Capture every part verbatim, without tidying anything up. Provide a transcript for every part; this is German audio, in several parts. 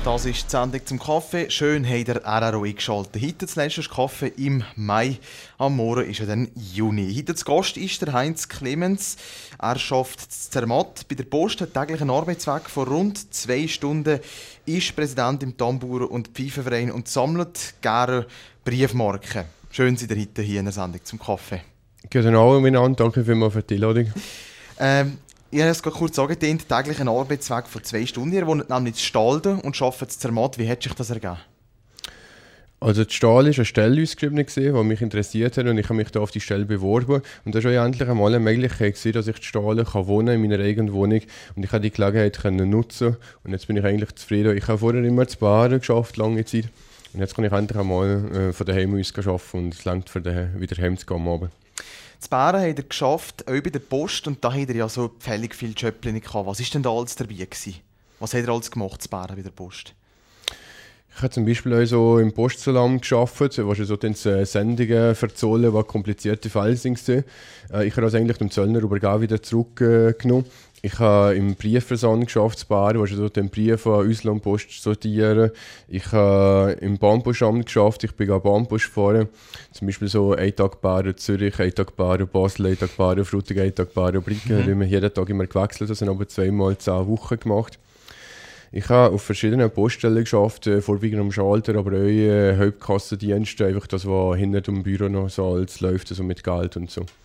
Das ist die Sendung zum Kaffee. Schön, habt ihr R R O eingeschaltet. Heute das letzte Kaffee im Mai. Am Morgen ist ja dann Juni. Heute zu Gast ist der Heinz Clemens. Er arbeitet in Zermatt bei der Post, hat täglich einen Arbeitsweg von rund zwei Stunden, ist Präsident im Tambour- und Pfeifenverein und sammelt gerne Briefmarken. Schön, seid ihr heute hier in der Sendung zum Kaffee. Guten Abend miteinander, danke vielmals für die Einladung. Ähm, Ich habe es gerade kurz angedient, täglich einen Arbeitsweg von zwei Stunden. Ihr wohnt nämlich in Stalden und arbeitet in Zermatt. Wie hat sich das ergeben? Also die Stahl war eine Stelle ausgeschrieben, die mich interessiert hat und ich habe mich da auf die Stelle beworben. Und das war ja endlich einmal eine Möglichkeit, dass ich in Stahlen wohnen kann, in meiner eigenen Wohnung. Und ich konnte die Gelegenheit nutzen. Und jetzt bin ich eigentlich zufrieden. Ich habe vorher immer zu Baren geschafft, lange Zeit. Und jetzt kann ich endlich einmal äh, von daheim aus arbeiten und es reicht, für den, wieder heim zu gehen am Abend. In Bären habt ihr geschafft, auch bei der Post, und da habt ihr ja so völlig viele Jobs gehabt. Was war denn da alles dabei gewesen? Was habt ihr alles gemacht in Bären bei der Post? Ich habe zum Beispiel auch so im Postsalam gearbeitet, wo ich so dann Sendungen verzollen, die komplizierte Fälle waren. Ich habe das eigentlich dem Zöllner übergeben wieder zurückgenommen. Ich habe im Briefversand geschafft, wo ich so den Brief an Auslandpost sortieren. Ich habe im Bahnpostamt geschafft, ich bin Bahnpost gefahren. Zum Beispiel so ein Tag Bären Zürich, ein Tag Bären Basel, ein Tag Bären Frutigen, ein Tag Bären Bricken. Mhm. Da haben wir jeden Tag immer gewechselt, das haben aber zweimal zehn Wochen gemacht. Ich habe auf verschiedenen Poststellen geschafft, äh, vorwiegend am Schalter, aber auch äh, Hauptkassendienste, einfach das, was hinter dem Büro noch so alles läuft, also mit Geld und so.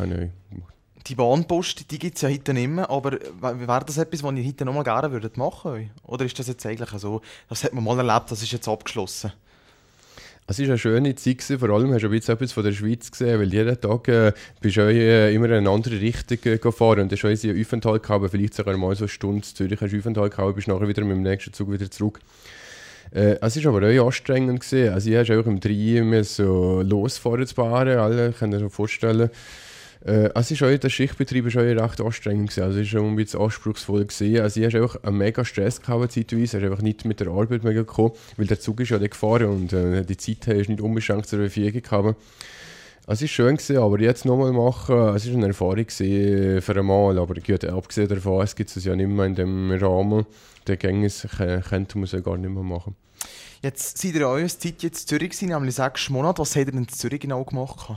Die Bahnpost, die gibt es ja heute nicht mehr, aber wäre das etwas, was ihr heute noch mal gerne würdet machen würdet? Oder ist das jetzt eigentlich so, das hat man mal erlebt, das ist jetzt abgeschlossen? Es war eine schöne Zeit, vor allem hast du ein bisschen etwas von der Schweiz gesehen, weil jeden Tag äh, bist du äh, immer in eine andere Richtung äh, gefahren und du hast einen Aufenthalt gehabt, vielleicht sogar mal so eine Stunde in Zürich hast du Aufenthalt gehabt, bist nachher wieder mit dem nächsten Zug wieder zurück. Äh, es war aber auch anstrengend gewesen. Also ich habe auch im drei so losfahren zu fahren, alle können sich vorstellen. Äh, es ist auch, der Schichtbetrieb war auch recht anstrengend gewesen. Also es war schon ein bisschen anspruchsvoll gewesen. Also ich hatte auch einen mega Stress gehabt zeitweise. Ich habe einfach nicht mit der Arbeit mega gekommen, weil der Zug ist ja dann gefahren und äh, die Zeit ist nicht unbeschränkt zur Verfügung gehabt. Es war schön gewesen, aber jetzt nochmal machen, es war eine Erfahrung gewesen für einmal. Aber gut, abgesehen davon, es gibt es ja nicht mehr in dem Rahmen. Der Gänges könnte man es ja gar nicht mehr machen. Jetzt seid ihr ja eure Zeit jetzt in Zürich gewesen, nämlich sechs Monate. Was habt ihr denn in Zürich genau gemacht?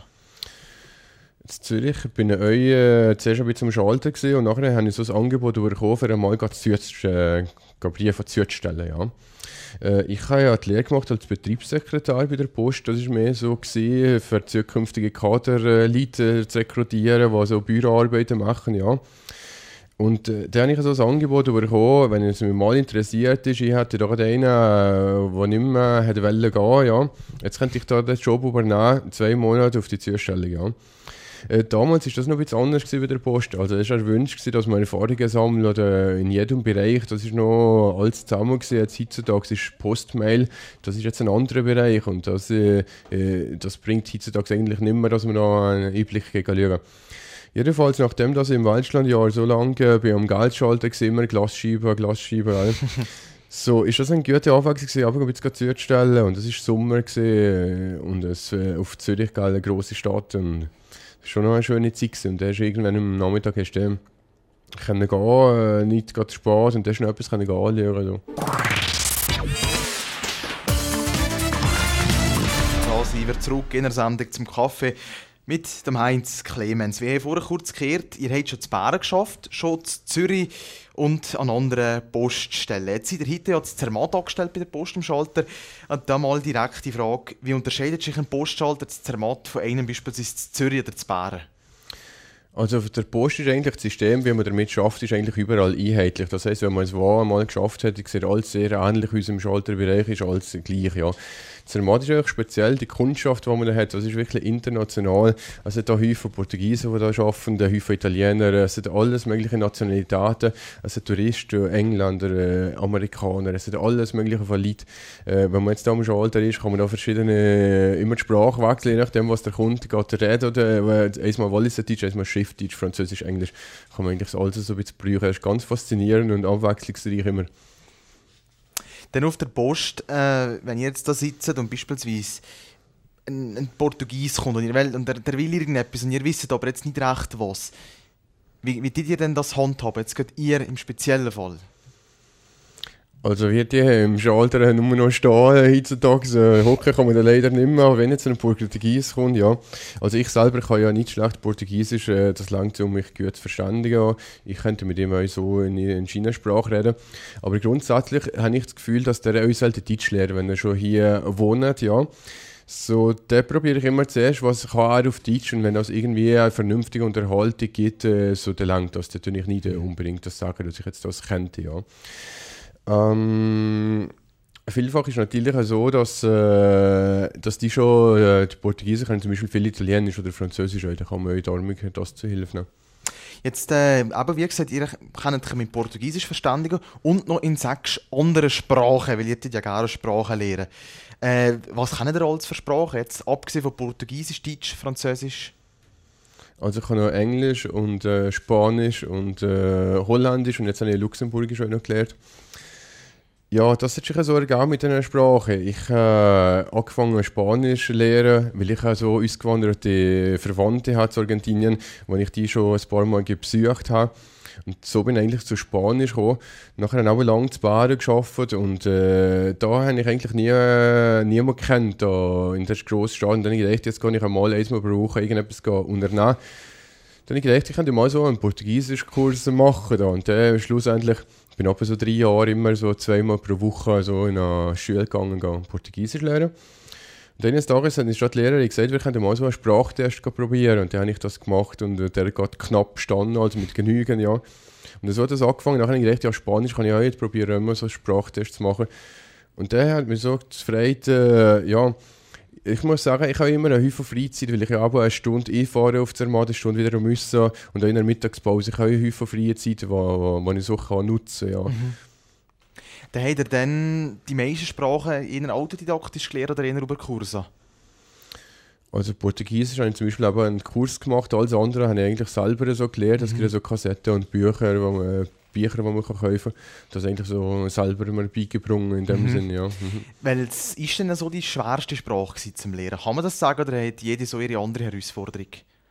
In Zürich bin ich auch, äh, zuerst ein bisschen am Schalter gewesen, und nachher habe ich so ein Angebot bekommen, für einmal zu äh, Briefe zu stellen. Ja. Äh, ich habe ja die Lehre gemacht als Betriebssekretär bei der Post. Das war mehr so gewesen, für zukünftige Kaderleute zu rekrutieren, die so Büroarbeiten machen. Ja. Und äh, dann habe ich so ein Angebot bekommen, wenn es mich mal interessiert ist. Ich hatte da einen, der äh, nicht mehr hätte wollen gehen, ja. Jetzt könnte ich da den Job übernehmen, zwei Monate auf die Zustellung, ja. Äh, damals war das noch ein bisschen anders bei der Post. Also es war ein Wunsch, dass man Erfahrungen sammelt oder in jedem Bereich. Das war noch alles zusammen gewesen. Jetzt heutzutage ist Postmail, das ist jetzt ein anderer Bereich und das, äh, das bringt heutzutage eigentlich nicht mehr, dass man da einen Einblick schauen. Jedenfalls, nachdem dass ich im Weltschlandjahr so lange äh, bei einem Geldschalter war, immer Glasscheibe, Glasscheibe, so ist das ein guter Anfang gewesen, aber ein bisschen zu stellen. Und es war Sommer gewesen, und es äh, auf Zürich eine grosse Stadt. Und das war schon noch eine schöne Zeit gewesen. Und dann ist irgendwann am Nachmittag hast du können gehen, äh, nicht gerade Spaß, und dann hast du noch etwas können anlernen. So. Da sind wir zurück in der Sendung zum Kaffee mit dem Heinz Clemens. Wir haben vorher kurz gehört, ihr habt schon zu Bären geschafft, schon zu Zürich und an anderen Poststellen. Jetzt seid ihr heute ja zu Zermatt angestellt bei der Post am Schalter. Und da mal direkt die Frage, wie unterscheidet sich ein Postschalter zu Zermatt von einem beispielsweise zu Zürich oder zu Bären? Also auf der Post ist eigentlich das System, wie man damit schafft, ist eigentlich überall einheitlich. Das heisst, wenn man es einmal geschafft hat, sieht alles sehr ähnlich, wie es im Schalterbereich ist, alles gleich. Ja. Zermatt ist eigentlich speziell die Kundschaft, die man da hat. Das ist wirklich international. Es sind da Häufen Portugiesen, die da arbeiten, Häufen Italiener, es sind alles mögliche Nationalitäten. Es sind Touristen, Engländer, Amerikaner, es sind alles mögliche von Leuten. Äh, wenn man jetzt da am Schalter ist, kann man da verschiedene, immer die Sprache wechseln, je nachdem, was der Kunde geht reden. Oder äh, einmal Walliserdeutsch, einmal Schriftdeutsch, Französisch, Englisch. Kann man eigentlich alles so ein bisschen brauchen. Das ist ganz faszinierend und abwechslungsreich immer. Dann auf der Post, äh, wenn ihr jetzt da sitzt und beispielsweise ein, ein Portugies kommt und, ihr will, und der, der will irgendetwas und ihr wisst aber jetzt nicht recht was, wie, wie tut ihr denn das handhaben? Jetzt geht ihr im speziellen Fall? Also wird die im Schalter nur noch stehen heutzutage, äh, hocken kann man da leider nicht mehr, wenn jetzt ein Portugies kommt, ja. Also ich selber kann ja nicht schlecht Portugiesisch, äh, das langt, um mich gut zu verständigen. Ich könnte mit ihm auch so in, in China-Sprache reden. Aber grundsätzlich habe ich das Gefühl, dass der uns halt Deutsch lernt, wenn er schon hier wohnt, ja. So, da probiere ich immer zuerst, was kann er auf Deutsch, und wenn es irgendwie eine vernünftige Unterhaltung gibt, äh, so der langt das. Da tue ich nicht unbedingt das sagen, dass ich jetzt das könnte, ja. Ähm, vielfach ist es natürlich auch so, dass, äh, dass die schon, äh, die Portugiesen können zum Beispiel viel Italienisch oder Französisch, da kann man euch darum das zu Hilfe nehmen. Jetzt, äh, aber wie gesagt, ihr könnt euch mit Portugiesisch verständigen und noch in sechs anderen Sprachen, weil ihr ja gerne Sprachen lernen. Äh, was kennt ihr alles für Sprachen, jetzt abgesehen von Portugiesisch, Deutsch, Französisch? Also ich kann noch Englisch und äh, Spanisch und äh, Holländisch, und jetzt habe ich Luxemburgisch auch noch gelernt. Ja, das hat sich so ergeben mit dieser Sprache. Ich habe äh, angefangen Spanisch zu lernen, weil ich auch so ausgewanderte Verwandte habe zu Argentinien, wo ich die schon ein paar Mal besucht habe. Und so bin ich eigentlich zu Spanisch gekommen. Nachher habe ich auch lange zu Baren gearbeitet, und äh, da habe ich eigentlich nie, äh, niemanden gekannt da in der grossen Stadt. Und dann habe ich gedacht, jetzt kann ich einmal einmal brauchen, irgendetwas unternehmen. Dann habe ich gedacht, ich könnte mal so einen Portugiesisch-Kurs machen. Da. Und dann schlussendlich bin ich etwa so drei Jahre immer so zweimal pro Woche so in eine Schule gegangen, gegangen Portugiesisch lernen. Und eines Tages hat die Lehrerin gesagt, wir könnten mal so einen Sprachtest probieren. Und dann habe ich das gemacht, und der hat gerade knapp bestanden, also mit Genügen, ja. Und so hat das angefangen. Nachher habe ich gedacht, ja, Spanisch kann ich auch jetzt probieren, immer so einen Sprachtest zu machen. Und der hat mich so gefreut, äh, ja, ich muss sagen, ich habe immer einen Haufen Freizeit, weil ich ja aber eine Stunde einfahre auf Zermatt, eine Stunde wieder müssen, und auch in der Mittagspause. Ich habe einen Haufen Freizeit, die ich so kann nutzen kann. Ja. Mhm. Dann habt ihr dann die meisten Sprachen eher autodidaktisch gelernt oder eher über Kurse? Also Portugiesisch habe ich zum Beispiel aber einen Kurs gemacht, alles andere habe ich eigentlich selber so gelernt. Es mhm. gibt so Kassetten und Bücher, wo man, Bücher, die man kaufen kann. Das ist eigentlich so selber immer beigebracht in dem mhm. Sinne, ja. Mhm. Welches ist denn so die schwerste Sprache zum Lernen? Kann man das sagen, oder hat jede so ihre andere Herausforderung?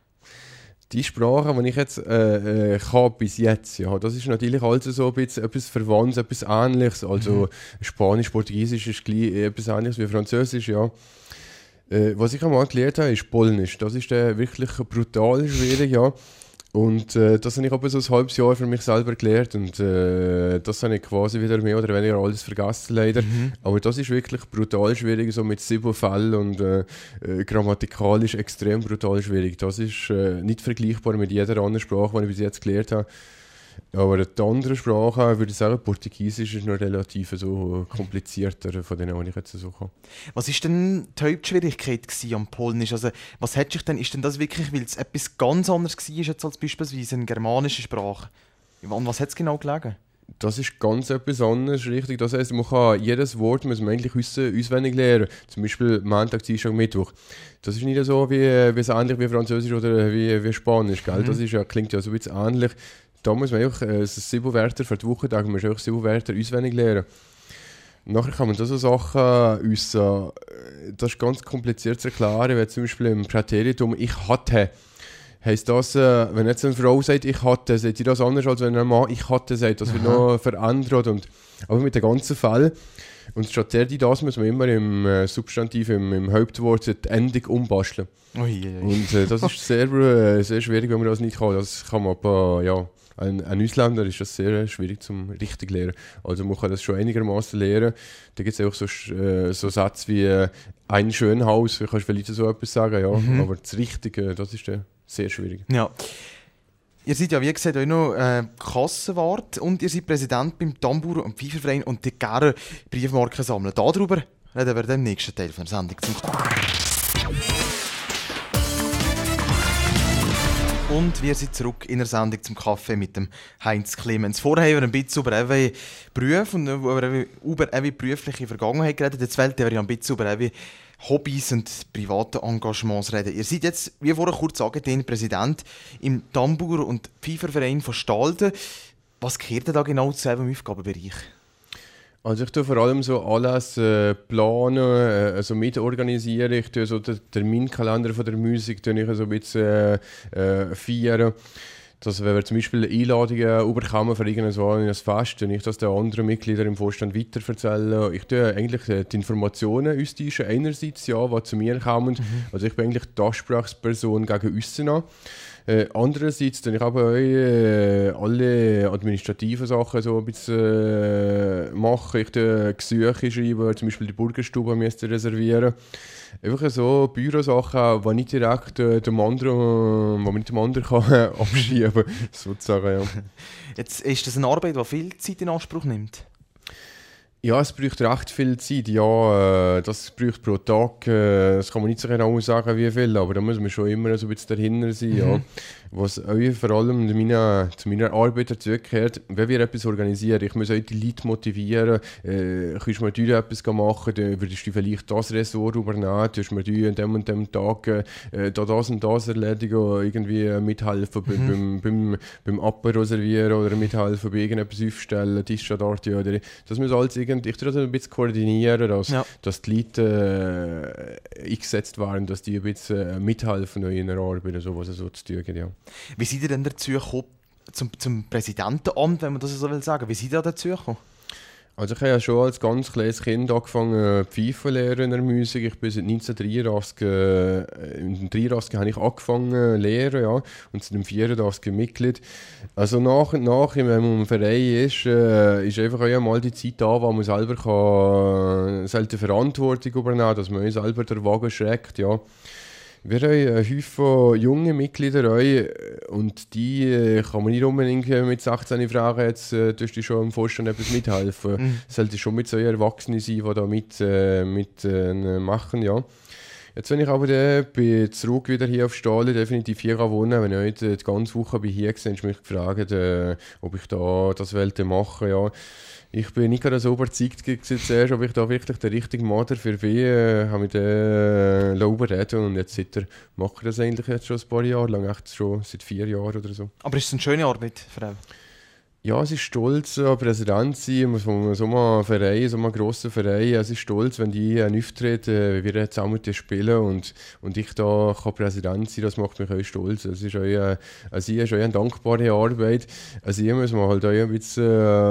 Die Sprache, die ich jetzt äh, äh, kann bis jetzt, ja, das ist natürlich also so ein bisschen etwas Verwandtes, etwas Ähnliches. Also mhm. Spanisch, Portugiesisch ist gleich etwas Ähnliches wie Französisch, ja. Äh, was ich einmal gelernt habe, ist Polnisch. Das ist äh, wirklich brutal schwierig, ja. Und äh, das habe ich aber so ein halbes Jahr für mich selber gelernt, und äh, das habe ich quasi wieder mehr oder weniger alles vergessen, leider. Mhm. Aber das ist wirklich brutal schwierig, so mit sieben Fällen, und äh, äh, grammatikalisch extrem brutal schwierig. Das ist äh, nicht vergleichbar mit jeder anderen Sprache, die ich bis jetzt gelernt habe. Aber die andere Sprache, würde ich sagen, Portugiesisch ist noch relativ so komplizierter von denen, die ich jetzt so kann. Was war denn die Hauptschwierigkeit am Polnisch? Also, was hat sich denn, ist denn das wirklich, weil es etwas ganz anderes war jetzt als beispielsweise eine germanische Sprache? An was hat es genau gelegen? Das ist ganz etwas anderes, richtig. Das heisst, man kann jedes Wort muss man eigentlich auswendig lernen. Zum Beispiel Montag, Dienstag, Mittwoch. Das ist nicht so wie, wie so ähnlich wie Französisch oder wie, wie Spanisch. Gell? Mhm. Das ist ja, klingt ja so ein bisschen ähnlich. Da muss man einfach äh, sieben Wörter für die Woche, da muss man einfach sieben Wörter auswendig lernen. Nachher kann man da so Sachen äh, uns, äh, das ist ganz kompliziert zu erklären, wie zum Beispiel im Präteritum «ich hatte». Heisst das, äh, wenn jetzt eine Frau sagt «ich hatte», sagt sie das anders, als wenn ein Mann «ich hatte» sagt. Das wird noch verändert. Und, aber mit den ganzen Fällen. Und statt der, die das muss man immer im äh, Substantiv, im, im Hauptwort, die Endung umbasteln. Oh, je, je. Und äh, das ist sehr, äh, sehr schwierig, wenn man das nicht kann. Das kann man aber, ja... Ein, ein Ausländer ist das sehr schwierig zum richtig lernen. Also man kann das schon einigermaßen lernen. Da gibt es auch so, äh, so Sätze wie äh, ein schönes Haus, du kannst vielleicht so etwas sagen, ja. Mhm. Aber das Richtige, das ist äh, sehr schwierig. Ja. Ihr seid ja, wie gesagt, auch noch äh, Kassenwart, und ihr seid Präsident beim Tambour- und Pfeiferverein und die gerne Briefmarken sammeln. Darüber reden wir im nächsten Teil von der Sendung. Und wir sind zurück in der Sendung zum Kaffee mit dem Heinz Clemens. Vorher haben wir ein bisschen über eure Berufe und über eure berufliche Vergangenheit geredet. Jetzt wollen wir ja ein bisschen über eure Hobbys und private Engagements reden. Ihr seid jetzt, wie vorher kurz angedient, Präsident im Tambour- und Pfeiferverein von Stalden. Was gehört denn da genau zu eurem Aufgabenbereich? Also ich tue vor allem so alles äh, planen, äh, also mitorganisieren. Ich tue so den Terminkalender von der Musik tue ich so ein bisschen äh, äh, feiern. dass wenn wir zum Beispiel Einladungen bekommen für irgendein so ein Fest, und ich das den anderen Mitgliedern im Vorstand weiterverzähle, ich tue eigentlich die Informationen austauschen, einerseits ja, die zu mir kommen, mhm. also ich bin eigentlich die Ansprechperson gegen aussen an. Äh, andererseits tue ich aber auch äh, alle administrativen Sachen so ein bisschen äh, machen. Ich tue Gesuche schreiben, zum Beispiel die Burgerstube müsste reservieren. Einfach so Bürosachen, die nicht direkt äh, dem anderen, wo man nicht dem anderen kann, äh, abschieben kann, sozusagen, ja. Jetzt ist das eine Arbeit, die viel Zeit in Anspruch nimmt? Ja, es braucht recht viel Zeit. Ja, äh, das braucht pro Tag, äh, das kann man nicht so genau sagen, wie viel, aber da muss man schon immer so ein bisschen dahinter sein. Mhm. Ja. Was auch vor allem meine, zu meiner Arbeit dazugehört, wenn wir etwas organisieren, ich muss auch die Leute motivieren, äh, kannst du mir dort etwas machen, dann würdest du vielleicht das Ressort übernehmen, kannst du mir an dem und dem Tag äh, da das und das erledigen oder irgendwie mithelfen mhm. beim, beim, beim Apero servieren oder mithelfen bei irgendetwas aufstellen, Tischstandarte oder das muss alles irgendwie, ich tue das ein bisschen koordinieren, dass, ja. dass die Leute äh, eingesetzt werden, dass die ein bisschen mithelfen in ihrer Arbeit, also, was es so zu tun gibt, ja. Wie seid ihr denn dazu gekommen, zum, zum Präsidentenamt, wenn man das so will sagen? Wie seid ihr dazu gekommen? Also ich habe ja schon als ganz kleines Kind angefangen Pfeifen zu lernen in der Musik. Ich bin seit neunzehnhundertdreiundachtzig, äh, in dreiundachtzig habe ich angefangen zu lernen, ja, und seit dem vierundachtzig Mitglied. Also nach und nach, wenn man im Verein ist, äh, ist einfach auch einmal die Zeit da, wo man selber kann, selber Verantwortung übernehmen kann, dass man selber den Wagen schreckt, ja. Wir haben einen Haufen junge Mitglieder auch, und die äh, kann man nicht unbedingt mit sechzehn fragen, jetzt äh, tust du schon im Vorstand etwas mithelfen. Mhm. Es sollte schon mit so Erwachsenen sein, die da mit, äh, mit äh, machen, ja. Jetzt, wenn ich aber dann bin zurück wieder hier auf Stahlen, definitiv hier wohnen, wenn ich heute die ganze Woche bin hier war, habe ich mich gefragt, äh, ob ich da das wollte machen, ja. Ich bin nicht gerade so überzeugt zuerst, ob ich da wirklich der richtige Mann dafür bin. Ich äh, habe mich dann äh, überreden und jetzt seit mache ich das eigentlich jetzt schon ein paar Jahre lang, echt schon seit vier Jahren oder so. Aber ist es eine schöne Arbeit, Frau? Ja, es ist stolz, Präsident zu sein von so einem Verein, so einem grossen Verein. Es ist stolz, wenn die einen auftreten, wie wir zusammen mit denen spielen und, und ich da kann Präsident sein, das macht mich auch stolz. Es ist auch eine, also ist auch eine dankbare Arbeit. Also hier muss man halt auch ein bisschen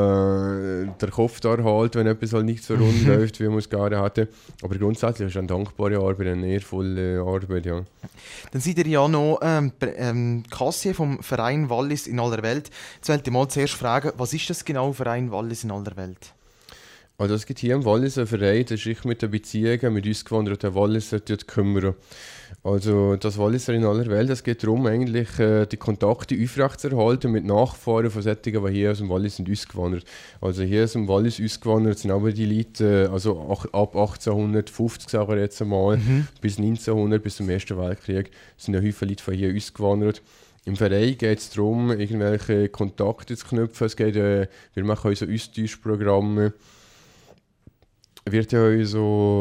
äh, den Kopf da halten, wenn etwas halt nicht so rund läuft, wie man es gerne hatte. Aber grundsätzlich ist es eine dankbare Arbeit, eine ehrvolle Arbeit, ja. Dann seid ihr ja noch ähm, ähm, Kassier vom Verein Wallis in aller Welt. Jetzt wollte ich mal zuerst fragen, was ist das genau, Verein Wallis in aller Welt? Also es gibt hier im Wallis einen Verein, der sich mit den Beziehungen mit uns gewanderten Walliser kümmern. Also das Walliser in aller Welt, es geht darum, eigentlich äh, die Kontakte aufrechtzuerhalten mit Nachfahren von solchen, die hier aus dem Wallis sind ausgewandert. Also hier aus dem Wallis ausgewandert sind aber die Leute, äh, also ach, ab achtzehnhundertfünfzig, sagen wir jetzt einmal, mhm. bis neunzehnhundert, bis zum Ersten Weltkrieg, sind ja viele Leute von hier ausgewandert. Im Verein geht es darum, irgendwelche Kontakte zu knüpfen. Es geht, äh, wir machen so Austauschprogramme. Wird ja auch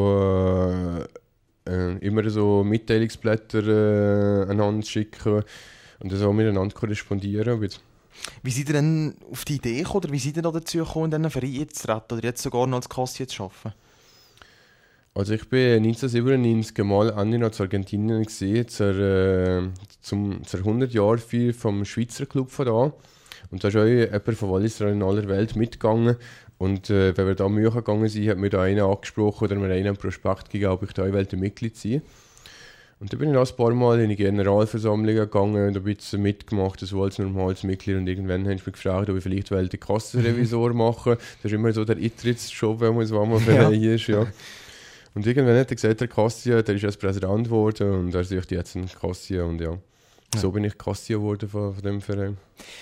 so äh, äh, immer so Mitteilungsblätter äh, einander schicken und so miteinander korrespondieren. Wie seid ihr denn auf die Idee gekommen, oder wie seid ihr dazu gekommen, in diesen Verein zu treten oder jetzt sogar noch als Kassier zu arbeiten? Also ich bin neunzehnhundertsiebenundneunzig mal in Argentinien gesehen, zur, äh, zum, zur hundert-Jahr-Feier vom Schweizer Club von da. Und da ist auch jemand von Walliser in aller Welt mitgegangen. Und äh, wenn wir da Mühe gegangen sind, hat mir da einer angesprochen oder mir einen Prospekt gegeben, ob ich da wollte Mitglied sein. Und dann bin ich auch ein paar Mal in die Generalversammlung gegangen und ein bisschen mitgemacht, so als normales Mitglied. Und irgendwann haben sie mich gefragt, ob ich vielleicht den Kassenrevisor machen. Das ist immer so der Eintrittsjob, wenn man so einmal Verein ist. Ja. Und irgendwann hat er gesagt, der Kassier, der ist jetzt Präsident geworden und er sucht jetzt einen Kassier. Und ja, ja. So bin ich Kassier geworden von, von dem Verein.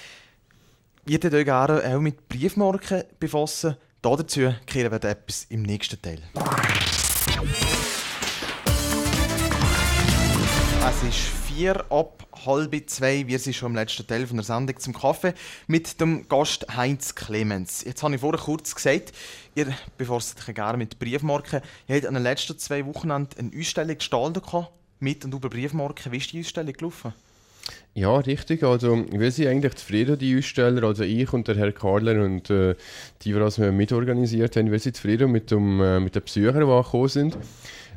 Ihr könnt euch gerne auch mit Briefmarken befassen. Dazu kehren wir etwas im nächsten Teil. Es ist vier ab halb zwei. Wir sind schon im letzten Teil von der Sendung zum Kaffee mit dem Gast Heinz Clemens. Jetzt habe ich vorher kurz gesagt, ihr befasst euch gerne mit Briefmarken. Ihr habt an den letzten zwei Wochenenden eine Ausstellung gestaltet mit und über Briefmarken. Wie ist die Ausstellung gelaufen? Ja, richtig. Also, wir sind eigentlich zufrieden, die Aussteller, also ich und der Herr Karler und äh, die, die das mitorganisiert haben, wir sind zufrieden mit, dem, äh, mit den Besuchern, die gekommen sind.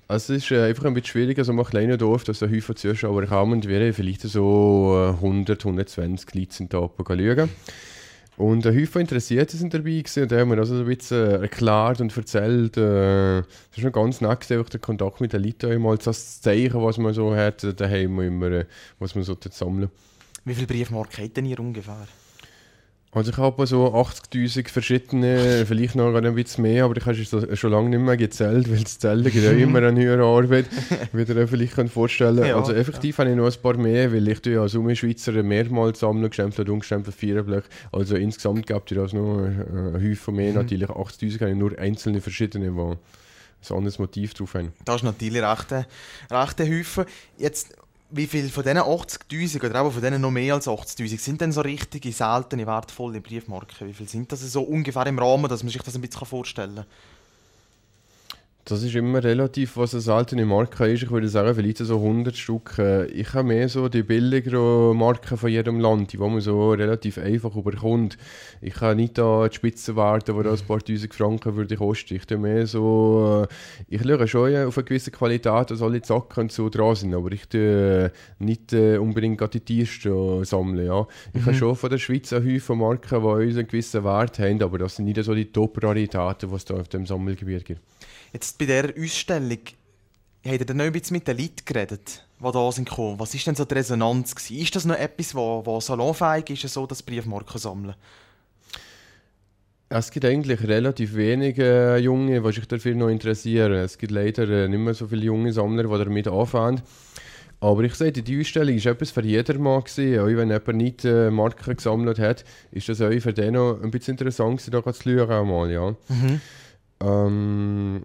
Also es ist äh, einfach ein bisschen schwieriger, so ein kleiner Dorf, dass ein Haufen Zuschauer kommen und wir haben vielleicht so äh, hundert, hundertzwanzig Leute sind da oben schauen. Und ein Haufen Interessierte sind dabei gewesen, und die haben mir also so ein bisschen erklärt und erzählt. Äh, es ist schon ganz nett gewesen, der Kontakt mit den Leuten einmal, das Zeichen, was man so hat, daheim immer, äh, was man so sammeln. Wie viele Briefmarken habt ihr ungefähr? Also ich habe so achtzigtausend verschiedene, vielleicht noch ein bisschen mehr, aber ich habe es schon lange nicht mehr gezählt, weil das Zählen gibt ja immer eine höhere Arbeit, wie ihr euch vielleicht vorstellen könnt. Ja, also effektiv ja. habe ich noch ein paar mehr, weil ich ja als Schweizer mehrmals sammeln, gestempelt und ungestempelt vier Blöcke. Also insgesamt gibt es also noch einen Haufen mehr, mhm. natürlich achtzigtausend habe ich nur einzelne verschiedene, die ein anderes Motiv drauf haben. Das ist natürlich recht ein Haufen. Jetzt, wie viele von diesen achtzigtausend oder auch von denen noch mehr als achtzigtausend sind denn so richtige, seltene, wertvolle Briefmarken? Wie viele sind das so ungefähr im Rahmen, dass man sich das ein bisschen vorstellen kann? Das ist immer relativ, was eine seltene Marke ist. Ich würde sagen, vielleicht so hundert Stück. Ich habe mehr so die billigeren Marken von jedem Land, die man so relativ einfach überkommt. Ich habe nicht da die Spitzenwerte, die da ein paar tausend Franken würde kosten. Ich tue mehr so, ich schaue schon auf eine gewisse Qualität, dass alle Zacken so dran sind, aber ich tue nicht unbedingt die teuersten sammeln. Ja. Ich mhm. habe schon von der Schweiz einen Haufen Marken, die einen gewissen Wert haben, aber das sind nicht so die Top-Raritäten, die es da auf dem Sammelgebiet gibt. Jetzt bei dieser Ausstellung, habt ihr dann noch ein bisschen mit den Leuten geredet, die da sind gekommen? Was war denn so die Resonanz gewesen? Ist das noch etwas, was salonfähig ist, so das Briefmarken sammeln? Es gibt eigentlich relativ wenige Junge, die sich dafür noch interessieren. Es gibt leider nicht mehr so viele junge Sammler, die damit anfangen. Aber ich sage, die Ausstellung war etwas für jedermann gewesen. Auch wenn jemand nicht äh, Marken gesammelt hat, ist das auch für den noch ein bisschen interessant gewesen, da zu schauen. Mal, ja. Mhm. Ähm,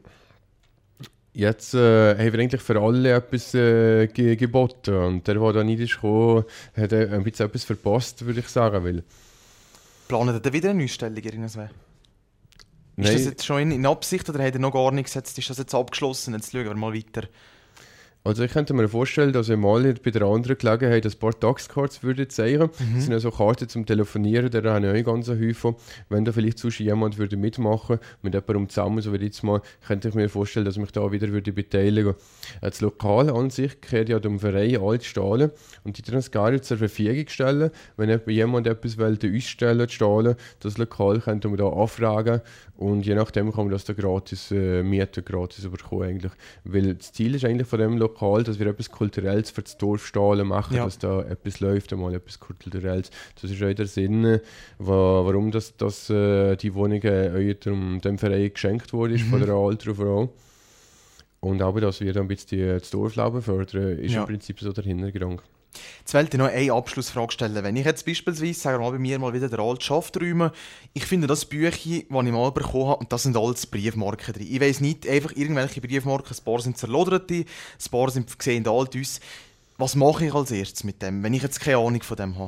jetzt äh, haben wir eigentlich für alle etwas äh, ge- geboten. Und der, der da nicht ist gekommen, hat äh, ein bisschen etwas verpasst, würde ich sagen. Weil planen ihr wieder eine Ausstellung irgendwas? Ist Nein. Das jetzt schon in, in Absicht oder habt ihr noch gar nichts gesetzt? Ist das jetzt abgeschlossen? Jetzt schauen wir mal weiter. Also ich könnte mir vorstellen, dass wir mal bei der anderen Gelegenheit ein paar Taxcards würde zeigen. Mhm. Das sind ja so Karten zum Telefonieren, da haben wir auch ganz Haufen. Wenn da vielleicht sonst jemand würde mitmachen, mit jemandem zusammen, so wie jetzt mal, könnte ich mir vorstellen, dass ich mich da wieder würde beteiligen würde. Das Lokal an sich gehört ja dem Verein Altstahlen und die das gerne zur Verfügung stellen. Wenn jemand etwas wollte, uns stellen, Stahlen, das Lokal könnte man da anfragen und je nachdem kann man das da gratis äh, mieten, gratis bekommen eigentlich. Weil das Ziel ist eigentlich von dem Lokal, dass wir etwas Kulturelles für das Dorf Stahlen machen, ja. dass da etwas läuft, einmal etwas Kulturelles. Das ist auch der Sinn, warum das, das, äh, die Wohnung äh, dem, dem Verein geschenkt wurde mhm. von der alten Frau. Und auch, dass wir dann ein bisschen die, das Dorfleben fördern, ist ja. im Prinzip so der Hintergrund. Jetzt wollte ich noch eine Abschlussfrage stellen. Wenn ich jetzt beispielsweise, sagen wir mal, bei mir mal wieder der alte Schaft räume, ich finde das Büchlein, das ich mal bekommen habe, und da sind alles Briefmarken drin. Ich weiss nicht, einfach irgendwelche Briefmarken, ein paar sind zerlodert, ein paar sind, sehen alt aus. Was mache ich als erstes mit dem, wenn ich jetzt keine Ahnung von dem habe?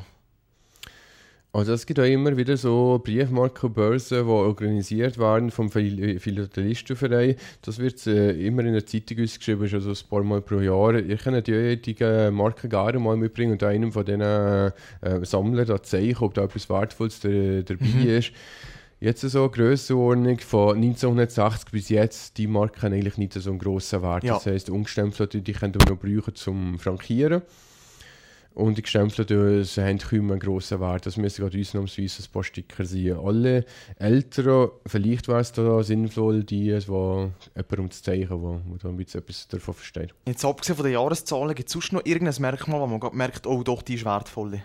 Also es gibt auch immer wieder so Briefmarkenbörsen, die organisiert werden vom Philatelistenverein. Das wird äh, immer in der Zeitung ausgeschrieben, schon so ein paar Mal pro Jahr. Ich kann die heutige Marken gerne mal mitbringen und einem von diesen äh, Sammlern zeigen, ob da etwas Wertvolles da, dabei mhm. ist. Jetzt so eine Grössenordnung von neunzehnhundertsechzig bis jetzt, die Marken haben eigentlich nicht so einen grossen Wert. Ja. Das heisst, ungestempelt, die können wir noch brauchen zum Frankieren. Und die Gestempelten haben kaum einen grossen Wert. Das müssen gerade ausnahmsweise ein paar Sticker sein. Alle Älteren, vielleicht wäre es da sinnvoll, die, die jemandem zu zeigen, wo, wo da ein bisschen etwas davon versteht. Jetzt abgesehen von den Jahreszahlen, gibt es sonst noch irgendein Merkmal, wo man merkt, oh doch, die ist wertvoll?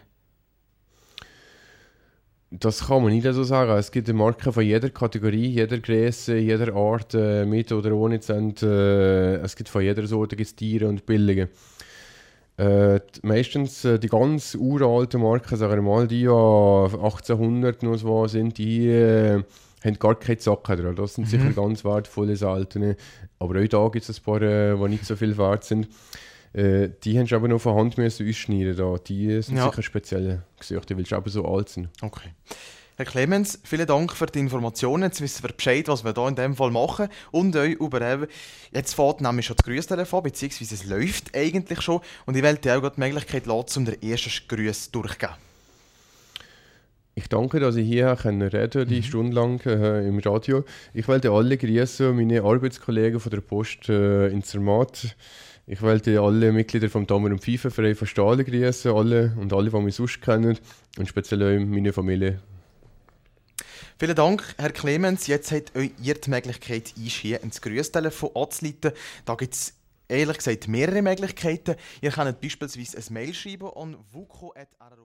Das kann man nicht so sagen. Es gibt Marken von jeder Kategorie, jeder Größe, jeder Art, äh, mit oder ohne Cent. Äh, es gibt von jeder Sorte gibt's Tiere und billige. Äh, meistens äh, die ganz uralten Marken, sagen wir mal, die ja achtzehnhundert noch so sind, die äh, haben gar keine Zacken dran. Das sind mhm. sicher ganz wertvolle seltene. Aber auch da gibt es ein paar, äh, die nicht so viel wert sind. Äh, die haben aber noch von Hand müssen ausschneiden. Da. Die sind ja. sicher speziell gesucht, weil sie aber so alt sind. Okay. Herr Clemens, vielen Dank für die Informationen. Jetzt wissen wir Bescheid, was wir hier in diesem Fall machen. Und euch über eben, jetzt fährt nämlich schon das Grüßtelefon, beziehungsweise es läuft eigentlich schon. Und ich wollte dir auch die Möglichkeit lassen, um den ersten Grüß durchzugeben. Ich danke, dass ich hier reden konnte, die Stunde lang äh, im Radio. Ich wollte alle grüßen, meine Arbeitskollegen von der Post äh, in Zermatt. Ich wollte alle Mitglieder vom Damen- und Pfeifenverein von Stahlen grüßen, alle und alle, die mich sonst kennen und speziell auch meine Familie. Vielen Dank, Herr Clemens. Jetzt habt ihr die Möglichkeit, uns hier ins Grüßtelefon anzuleiten. Da gibt es ehrlich gesagt mehrere Möglichkeiten. Ihr könnt beispielsweise ein Mail schreiben an vuco punkt r